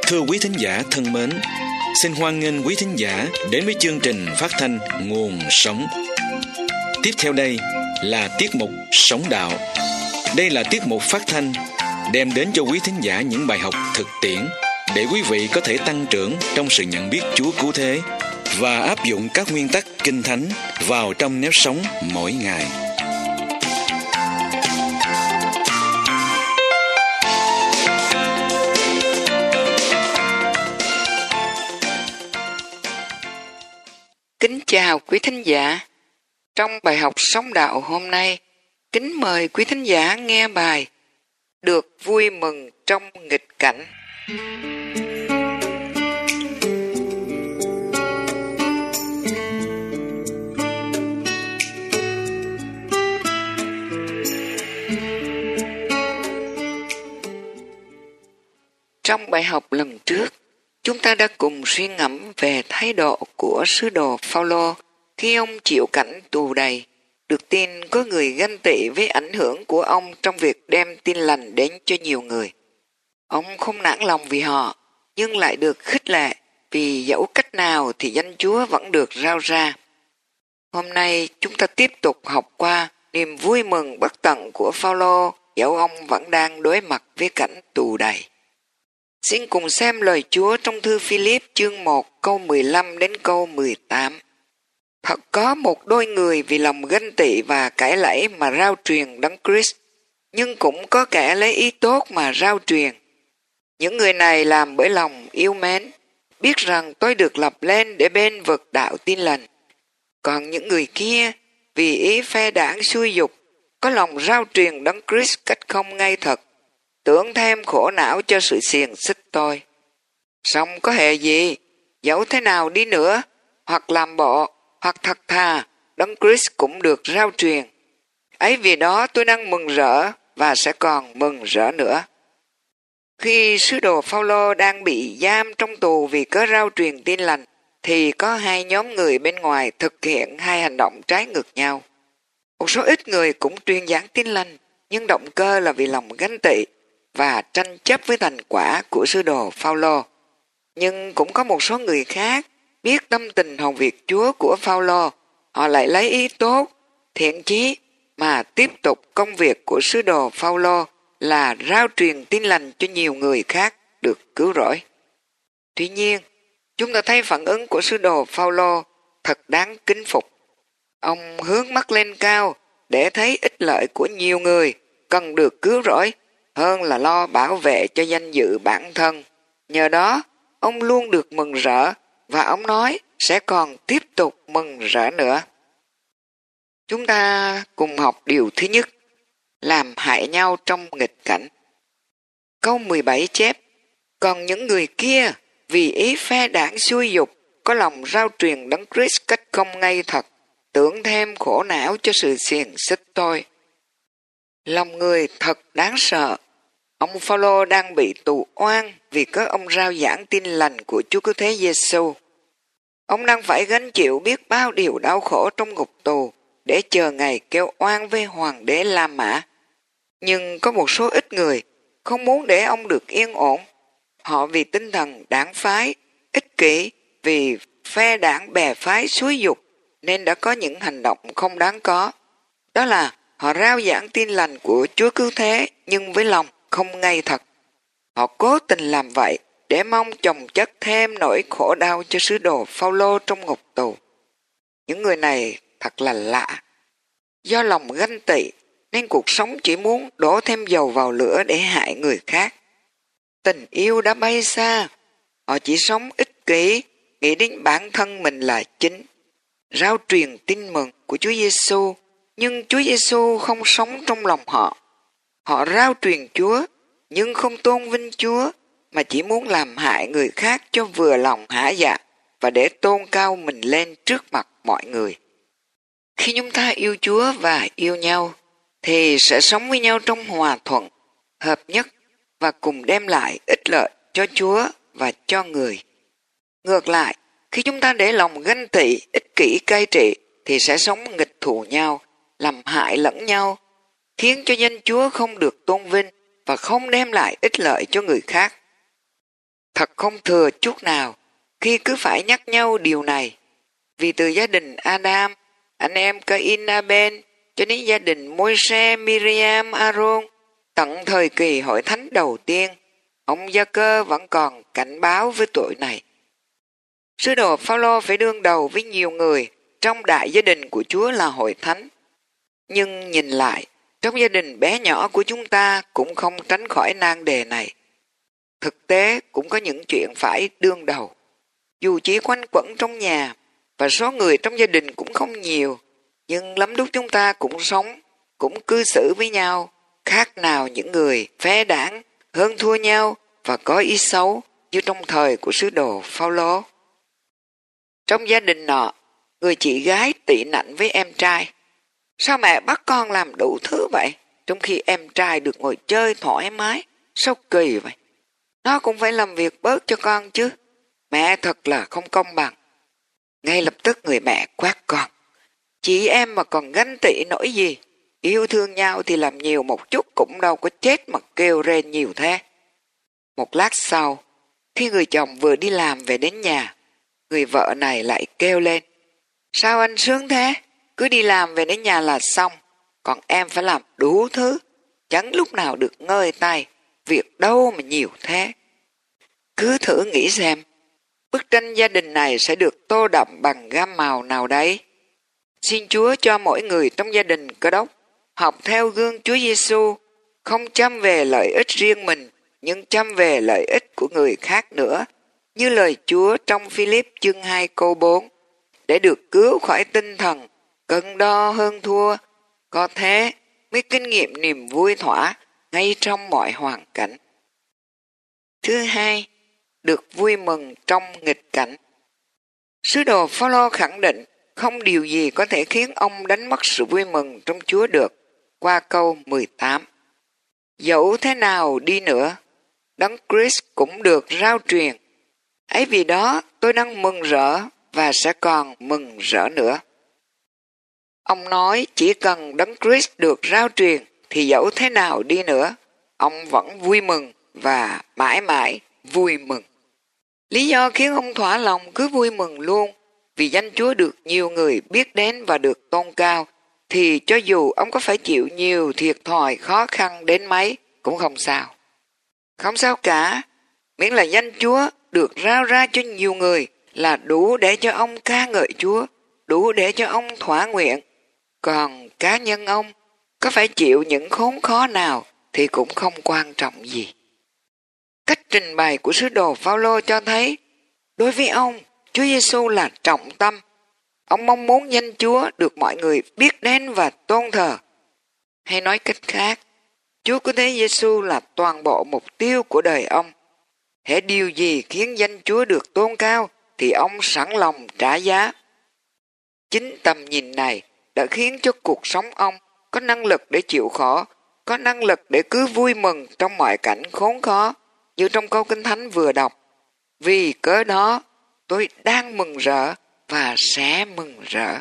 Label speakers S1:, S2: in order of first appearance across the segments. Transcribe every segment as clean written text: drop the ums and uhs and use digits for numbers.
S1: Thưa quý thính giả thân mến, xin hoan nghênh quý thính giả đến với chương trình phát thanh Nguồn Sống. Tiếp theo đây là tiết mục Sống Đạo. Đây là tiết mục phát thanh đem đến cho quý thính giả những bài học thực tiễn để quý vị có thể tăng trưởng trong sự nhận biết Chúa cứu thế và áp dụng các nguyên tắc Kinh Thánh vào trong nếp sống mỗi ngày.
S2: Kính chào quý thính giả. Trong bài học Sống Đạo hôm nay, kính mời quý thính giả nghe bài Được vui mừng trong nghịch cảnh. Trong bài học lần trước, chúng ta đã cùng suy ngẫm về thái độ của sứ đồ Phao-lô khi ông chịu cảnh tù đầy. Được tin có người ganh tị với ảnh hưởng của ông trong việc đem tin lành đến cho nhiều người. Ông không nản lòng vì họ, nhưng lại được khích lệ vì dẫu cách nào thì danh Chúa vẫn được rao ra. Hôm nay chúng ta tiếp tục học qua niềm vui mừng bất tận của Phao-lô dẫu ông vẫn đang đối mặt với cảnh tù đầy. Xin cùng xem lời Chúa trong thư Phi-líp chương 1 câu 15 đến câu 18. Thật có một đôi người vì lòng ganh tị và cãi lẫy mà rao truyền Đấng Christ, nhưng cũng có kẻ lấy ý tốt mà rao truyền. Những người này làm bởi lòng yêu mến, biết rằng tôi được lập lên để bên vực đạo tin lành. Còn những người kia vì ý phe đảng xuôi dục, có lòng rao truyền Đấng Christ cách không ngay thật, tưởng thêm khổ não cho sự xiềng xích tôi. Song có hề gì, dẫu thế nào đi nữa, hoặc làm bộ, hoặc thật thà, Đấng Christ cũng được rao truyền. Ấy vì đó tôi đang mừng rỡ và sẽ còn mừng rỡ nữa. Khi sứ đồ Phao-lô đang bị giam trong tù vì cớ rao truyền tin lành, thì có hai nhóm người bên ngoài thực hiện hai hành động trái ngược nhau. Một số ít người cũng truyền giảng tin lành, nhưng động cơ là vì lòng ganh tị và tranh chấp với thành quả của sứ đồ Phao-lô. Nhưng cũng có một số người khác biết tâm tình hầu việc Chúa của Phao-lô, họ lại lấy ý tốt, thiện chí mà tiếp tục công việc của sứ đồ Phao-lô là rao truyền tin lành cho nhiều người khác được cứu rỗi. Tuy nhiên, chúng ta thấy phản ứng của sứ đồ Phao-lô thật đáng kính phục. Ông hướng mắt lên cao để thấy ích lợi của nhiều người cần được cứu rỗi hơn là lo bảo vệ cho danh dự bản thân. Nhờ đó, ông luôn được mừng rỡ và ông nói sẽ còn tiếp tục mừng rỡ nữa. Chúng ta cùng học điều thứ nhất, làm hại nhau trong nghịch cảnh. Câu 17 chép, còn những người kia vì ý phe đảng xuôi dục, có lòng rao truyền Đấng Christ cách không ngay thật, tưởng thêm khổ não cho sự xiềng xích tôi. Lòng người thật đáng sợ. Ông Phao-lô đang bị tù oan vì có ông rao giảng tin lành của Chúa Cứu Thế Giê-xu. Ông đang phải gánh chịu biết bao điều đau khổ trong ngục tù để chờ ngày kêu oan với hoàng đế La Mã. Nhưng có một số ít người không muốn để ông được yên ổn. Họ vì tinh thần đảng phái, ích kỷ, vì phe đảng bè phái xúi dục nên đã có những hành động không đáng có. Đó là họ rao giảng tin lành của Chúa Cứu Thế nhưng với lòng không ngay thật. Họ cố tình làm vậy để mong chồng chất thêm nỗi khổ đau cho sứ đồ Phao-lô trong ngục tù. Những người này thật là lạ. Do lòng ganh tị nên cuộc sống chỉ muốn đổ thêm dầu vào lửa để hại người khác. Tình yêu đã bay xa. Họ chỉ sống ích kỷ, nghĩ đến bản thân mình là chính. Rao truyền tin mừng của Chúa Giê-xu, nhưng Chúa Giê-xu không sống trong lòng họ. Họ rao truyền Chúa, nhưng không tôn vinh Chúa, mà chỉ muốn làm hại người khác cho vừa lòng hả dạ và để tôn cao mình lên trước mặt mọi người. Khi chúng ta yêu Chúa và yêu nhau, thì sẽ sống với nhau trong hòa thuận, hợp nhất và cùng đem lại ích lợi cho Chúa và cho người. Ngược lại, khi chúng ta để lòng ganh tị, ích kỷ cai trị, thì sẽ sống nghịch thù nhau, làm hại lẫn nhau, khiến cho danh Chúa không được tôn vinh và không đem lại ích lợi cho người khác. Thật không thừa chút nào khi cứ phải nhắc nhau điều này. Vì từ gia đình Adam, anh em Cain Abel cho đến gia đình Môi-se, Miriam, Aaron, tận thời kỳ hội thánh đầu tiên, ông Gia-cơ vẫn còn cảnh báo với tội này. Sứ đồ Phao-lô phải đương đầu với nhiều người trong đại gia đình của Chúa là hội thánh. Nhưng nhìn lại, trong gia đình bé nhỏ của chúng ta cũng không tránh khỏi nan đề này. Thực tế cũng có những chuyện phải đương đầu. Dù chỉ quanh quẩn trong nhà, và số người trong gia đình cũng không nhiều, nhưng lắm lúc chúng ta cũng sống, cũng cư xử với nhau, khác nào những người phe đảng, hơn thua nhau và có ý xấu như trong thời của sứ đồ Phao-lô. Trong gia đình nọ, người chị gái tị nạnh với em trai. Sao mẹ bắt con làm đủ thứ vậy, trong khi em trai được ngồi chơi thoải mái? Sao kỳ vậy? Nó cũng phải làm việc bớt cho con chứ. Mẹ thật là không công bằng. Ngay lập tức người mẹ quát con. Chị em mà còn ganh tị nổi gì? Yêu thương nhau thì làm nhiều một chút cũng đâu có chết mà kêu rên nhiều thế. Một lát sau, khi người chồng vừa đi làm về đến nhà, người vợ này lại kêu lên. Sao anh sướng thế? Cứ đi làm về đến nhà là xong, còn em phải làm đủ thứ, chẳng lúc nào được ngơi tay, việc đâu mà nhiều thế. Cứ thử nghĩ xem, bức tranh gia đình này sẽ được tô đậm bằng gam màu nào đấy. Xin Chúa cho mỗi người trong gia đình Cơ Đốc học theo gương Chúa Giêsu, không chăm về lợi ích riêng mình, nhưng chăm về lợi ích của người khác nữa, như lời Chúa trong Philip chương 2 câu 4, để được cứu khỏi tinh thần cân đo hơn thua, có thế mới kinh nghiệm niềm vui thỏa ngay trong mọi hoàn cảnh. Thứ hai, được vui mừng trong nghịch cảnh. Sứ đồ Phao-lô khẳng định không điều gì có thể khiến ông đánh mất sự vui mừng trong Chúa được, qua câu 18. Dẫu thế nào đi nữa, Đấng Christ cũng được rao truyền. Ấy vì đó tôi đang mừng rỡ và sẽ còn mừng rỡ nữa. Ông nói chỉ cần Đấng Christ được rao truyền thì dẫu thế nào đi nữa, ông vẫn vui mừng và mãi mãi vui mừng. Lý do khiến ông thỏa lòng cứ vui mừng luôn, vì danh Chúa được nhiều người biết đến và được tôn cao, thì cho dù ông có phải chịu nhiều thiệt thòi khó khăn đến mấy cũng không sao. Không sao cả, miễn là danh Chúa được rao ra cho nhiều người là đủ để cho ông ca ngợi Chúa, đủ để cho ông thỏa nguyện. Còn cá nhân ông có phải chịu những khốn khó nào thì cũng không quan trọng gì. Cách trình bày của sứ đồ Phao-lô cho thấy, đối với ông, Chúa Giêsu là trọng tâm. Ông mong muốn danh Chúa được mọi người biết đến và tôn thờ. Hay nói cách khác, Chúa Cứu Thế Giêsu là toàn bộ mục tiêu của đời ông. Hễ điều gì khiến danh Chúa được tôn cao thì ông sẵn lòng trả giá. Chính tầm nhìn này đã khiến cho cuộc sống ông có năng lực để chịu khổ, có năng lực để cứ vui mừng trong mọi cảnh khốn khó, như trong câu Kinh Thánh vừa đọc. Vì cớ đó, tôi đang mừng rỡ và sẽ mừng rỡ.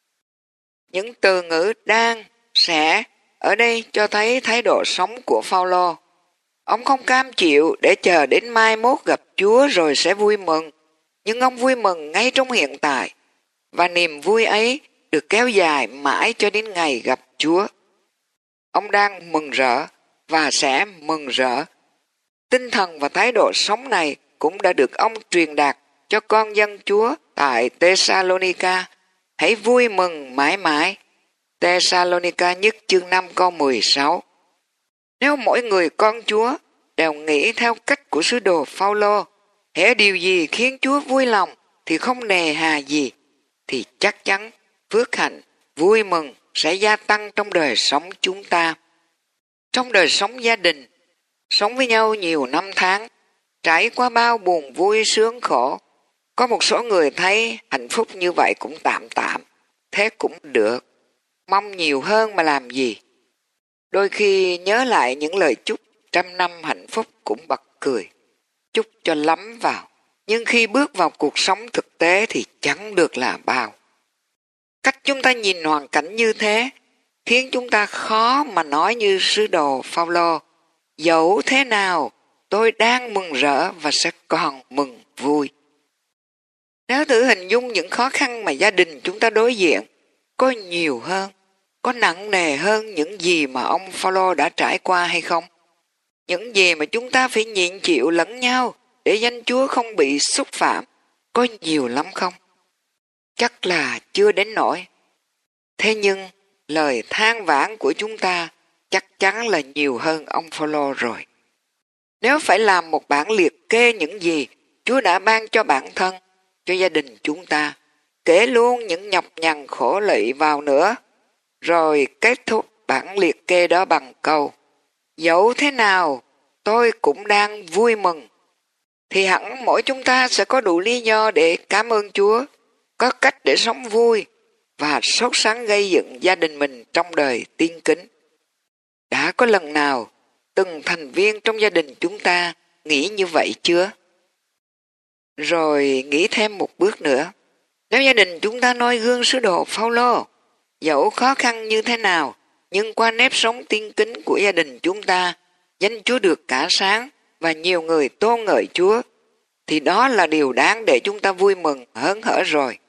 S2: Những từ ngữ đang, sẽ ở đây cho thấy thái độ sống của Phao-lô. Ông không cam chịu để chờ đến mai mốt gặp Chúa rồi sẽ vui mừng, nhưng ông vui mừng ngay trong hiện tại, và niềm vui ấy được kéo dài mãi cho đến ngày gặp Chúa. Ông đang mừng rỡ và sẽ mừng rỡ. Tinh thần và thái độ sống này cũng đã được ông truyền đạt cho con dân Chúa tại Thessalonica. Hãy vui mừng mãi mãi. Thessalonica nhất chương 5 câu 16. Nếu mỗi người con Chúa đều nghĩ theo cách của sứ đồ Phao-lô, hễ điều gì khiến Chúa vui lòng thì không nề hà gì, thì chắc chắn phước hạnh, vui mừng sẽ gia tăng trong đời sống chúng ta. Trong đời sống gia đình, sống với nhau nhiều năm tháng, trải qua bao buồn vui sướng khổ, có một số người thấy hạnh phúc như vậy cũng tạm tạm, thế cũng được, mong nhiều hơn mà làm gì. Đôi khi nhớ lại những lời chúc 100 năm hạnh phúc cũng bật cười, chúc cho lắm vào, nhưng khi bước vào cuộc sống thực tế thì chẳng được là bao. Cách chúng ta nhìn hoàn cảnh như thế khiến chúng ta khó mà nói như sứ đồ Phao-lô, dẫu thế nào tôi đang mừng rỡ và sẽ còn mừng vui. Nếu thử hình dung những khó khăn mà gia đình chúng ta đối diện, có nhiều hơn, có nặng nề hơn những gì mà ông Phaolô đã trải qua hay không? Những gì mà chúng ta phải nhịn chịu lẫn nhau để danh Chúa không bị xúc phạm, có nhiều lắm không? Chắc là chưa đến nỗi. Thế nhưng, lời than vãn của chúng ta chắc chắn là nhiều hơn ông Phaolô rồi. Nếu phải làm một bản liệt kê những gì Chúa đã ban cho bản thân, cho gia đình chúng ta, kể luôn những nhọc nhằn khổ lụy vào nữa, rồi kết thúc bản liệt kê đó bằng câu dẫu thế nào tôi cũng đang vui mừng, thì hẳn mỗi chúng ta sẽ có đủ lý do để cảm ơn Chúa, có cách để sống vui và sốt sắng gây dựng gia đình mình trong đời tiên kính. Đã có lần nào từng thành viên trong gia đình chúng ta nghĩ như vậy chưa? Rồi nghĩ thêm một bước nữa. Nếu gia đình chúng ta noi gương sứ đồ Phaolô, dẫu khó khăn như thế nào, nhưng qua nếp sống tiên kính của gia đình chúng ta, danh Chúa được cả sáng và nhiều người tôn ngợi Chúa, thì đó là điều đáng để chúng ta vui mừng hớn hở rồi.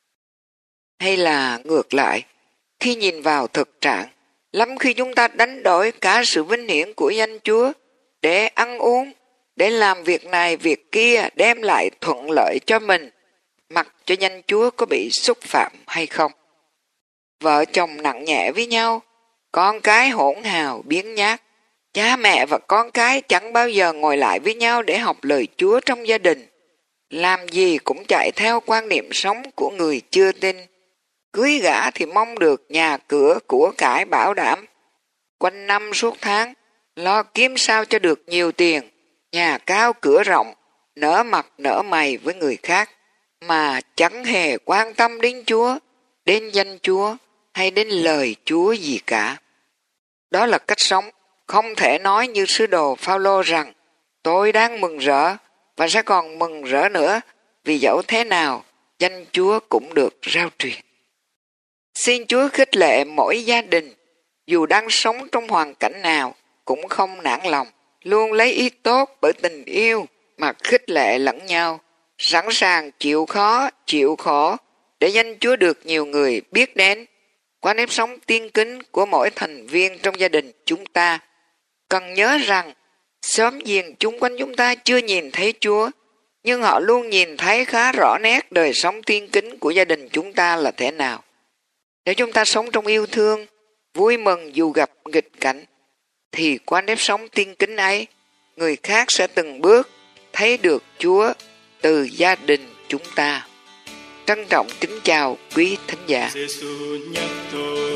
S2: Hay là ngược lại, khi nhìn vào thực trạng, lắm khi chúng ta đánh đổi cả sự vinh hiển của danh Chúa để ăn uống, để làm việc này việc kia đem lại thuận lợi cho mình, mặc cho danh Chúa có bị xúc phạm hay không. Vợ chồng nặng nhẹ với nhau, con cái hỗn hào biếng nhác, cha mẹ và con cái chẳng bao giờ ngồi lại với nhau để học lời Chúa trong gia đình, làm gì cũng chạy theo quan niệm sống của người chưa tin. Cưới gả thì mong được nhà cửa của cải bảo đảm, quanh năm suốt tháng lo kiếm sao cho được nhiều tiền, nhà cao cửa rộng, nở mặt nở mày với người khác, mà chẳng hề quan tâm đến Chúa, đến danh Chúa hay đến lời Chúa gì cả. Đó là cách sống không thể nói như sứ đồ Phaolô rằng tôi đang mừng rỡ và sẽ còn mừng rỡ nữa, vì dẫu thế nào danh Chúa cũng được rao truyền. Xin Chúa khích lệ mỗi gia đình, dù đang sống trong hoàn cảnh nào cũng không nản lòng, luôn lấy ý tốt bởi tình yêu mà khích lệ lẫn nhau, sẵn sàng chịu khó, chịu khổ để danh Chúa được nhiều người biết đến. Qua nếp sống tiên kính của mỗi thành viên trong gia đình chúng ta, cần nhớ rằng xóm giềng chung quanh chúng ta chưa nhìn thấy Chúa, nhưng họ luôn nhìn thấy khá rõ nét đời sống tiên kính của gia đình chúng ta là thế nào. Nếu chúng ta sống trong yêu thương, vui mừng dù gặp nghịch cảnh, thì qua nếp sống tiên kính ấy, người khác sẽ từng bước thấy được Chúa từ gia đình chúng ta. Trân trọng kính chào quý thính giả.
S3: Giêsu nhắc tôi,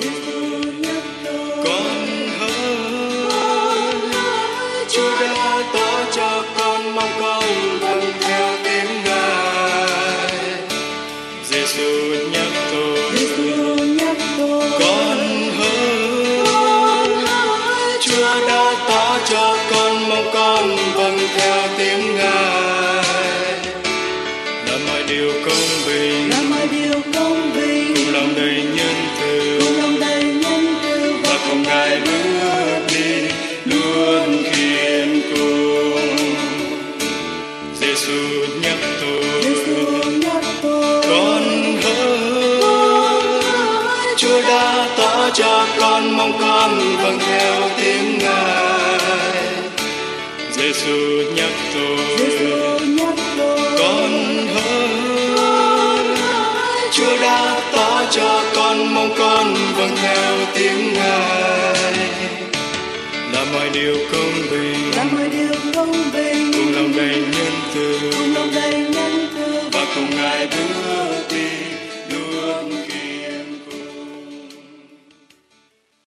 S3: con hỡi, Chúa đã tỏ cho con, mong con vâng theo tiếng Ngài. Giêsu nhắc tôi, con hỡi, Chúa đã tỏ cho con, mong con vâng theo tiếng Ngài. Làm mọi điều công bình, cùng lòng đầy nhân từ, và cùng Ngài bước đi luôn khiêm cung. Giêsu nhắc tôi, con hỡi, Chúa đã tỏ cho con, mong con vâng theo tiếng Ngài. Giêsu nhắc tôi, con hỡi, Chúa đã tỏ cho con, mong con vâng theo tiếng Ngài. Làm mọi điều công bình, cùng lòng đầy nhân từ, và cùng Ngài bước